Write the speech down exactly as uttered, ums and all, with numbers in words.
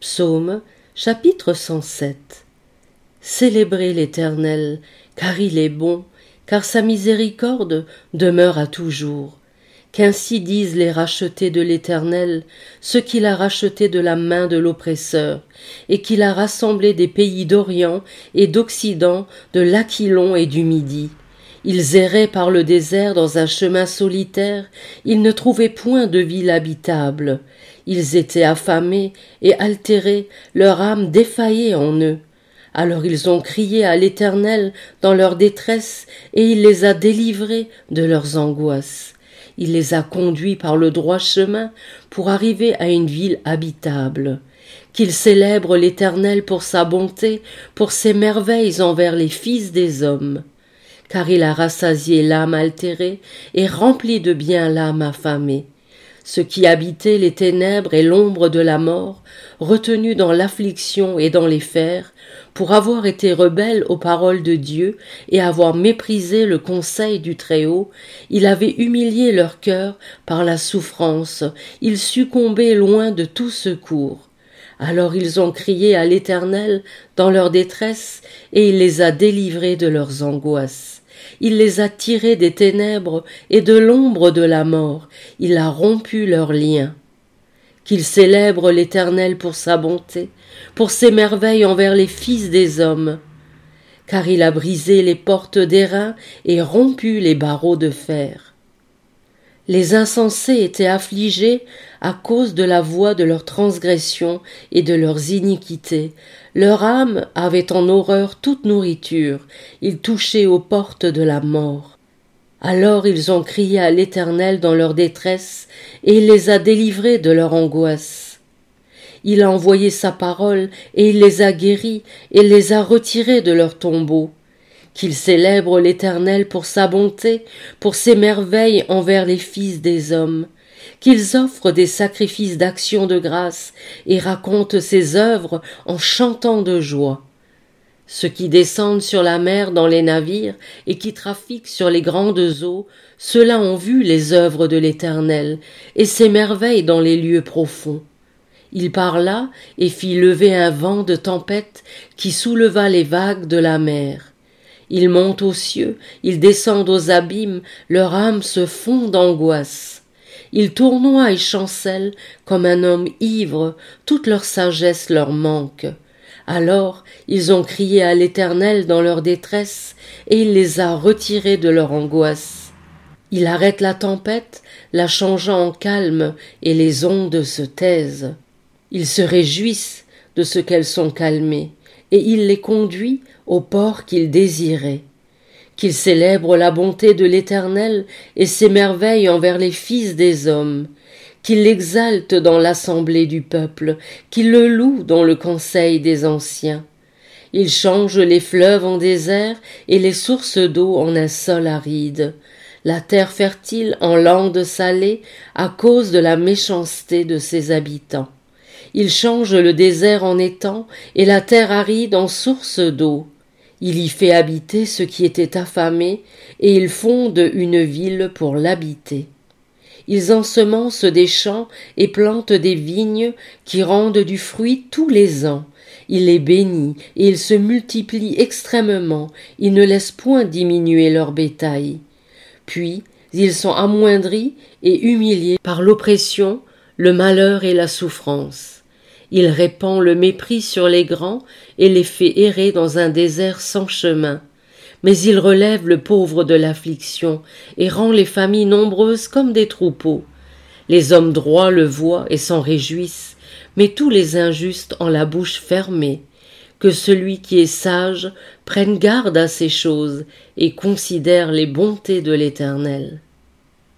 Psaume, chapitre cent sept. Célébrez l'Éternel, car il est bon, car sa miséricorde demeure à toujours. Qu'ainsi disent les rachetés de l'Éternel, ceux qu'il a rachetés de la main de l'oppresseur, et qu'il a rassemblés des pays d'Orient et d'Occident, de l'Aquilon et du Midi. Ils erraient par le désert dans un chemin solitaire, ils ne trouvaient point de ville habitable. Ils étaient affamés et altérés, leur âme défaillait en eux. Alors ils ont crié à l'Éternel dans leur détresse, et il les a délivrés de leurs angoisses. Il les a conduits par le droit chemin pour arriver à une ville habitable. Qu'ils célèbrent l'Éternel pour sa bonté, pour ses merveilles envers les fils des hommes. Car il a rassasié l'âme altérée et rempli de bien l'âme affamée. Ceux qui habitaient les ténèbres et l'ombre de la mort, retenus dans l'affliction et dans les fers, pour avoir été rebelles aux paroles de Dieu et avoir méprisé le conseil du Très-Haut, il avait humilié leur cœur par la souffrance, ils succombaient loin de tout secours. Alors ils ont crié à l'Éternel dans leur détresse, et il les a délivrés de leurs angoisses. Il les a tirés des ténèbres et de l'ombre de la mort, il a rompu leurs liens. Qu'ils célèbrent l'Éternel pour sa bonté, pour ses merveilles envers les fils des hommes. Car il a brisé les portes d'airain et rompu les barreaux de fer. Les insensés étaient affligés à cause de la voix de leurs transgressions et de leurs iniquités. Leur âme avait en horreur toute nourriture, ils touchaient aux portes de la mort. Alors ils ont crié à l'Éternel dans leur détresse, et il les a délivrés de leur angoisse. Il a envoyé sa parole, et il les a guéris, et les a retirés de leur tombeau. Qu'ils célèbrent l'Éternel pour sa bonté, pour ses merveilles envers les fils des hommes. Qu'ils offrent des sacrifices d'action de grâce et racontent ses œuvres en chantant de joie. Ceux qui descendent sur la mer dans les navires et qui trafiquent sur les grandes eaux, ceux-là ont vu les œuvres de l'Éternel et ses merveilles dans les lieux profonds. Il parla et fit lever un vent de tempête qui souleva les vagues de la mer. Ils montent aux cieux, ils descendent aux abîmes, leur âme se fond d'angoisse. Ils tournoient et chancellent comme un homme ivre, toute leur sagesse leur manque. Alors ils ont crié à l'Éternel dans leur détresse, et il les a retirés de leur angoisse. Il arrête la tempête, la changeant en calme, et les ondes se taisent. Ils se réjouissent de ce qu'elles sont calmées, et il les conduit au port qu'ils désiraient. Qu'ils célèbrent la bonté de l'Éternel et ses merveilles envers les fils des hommes, qu'ils l'exaltent dans l'assemblée du peuple, qu'ils le louent dans le conseil des anciens. Ils changent les fleuves en désert et les sources d'eau en un sol aride, la terre fertile en landes salées à cause de la méchanceté de ses habitants. Ils changent le désert en étang et la terre aride en source d'eau. Il y fait habiter ceux qui étaient affamés, et ils fondent une ville pour l'habiter. Ils ensemencent des champs et plantent des vignes qui rendent du fruit tous les ans. Il les bénit, et ils se multiplient extrêmement, ils ne laissent point diminuer leur bétail. Puis ils sont amoindris et humiliés par l'oppression, le malheur et la souffrance. Il répand le mépris sur les grands et les fait errer dans un désert sans chemin. Mais il relève le pauvre de l'affliction et rend les familles nombreuses comme des troupeaux. Les hommes droits le voient et s'en réjouissent, mais tous les injustes ont la bouche fermée. Que celui qui est sage prenne garde à ces choses et considère les bontés de l'Éternel.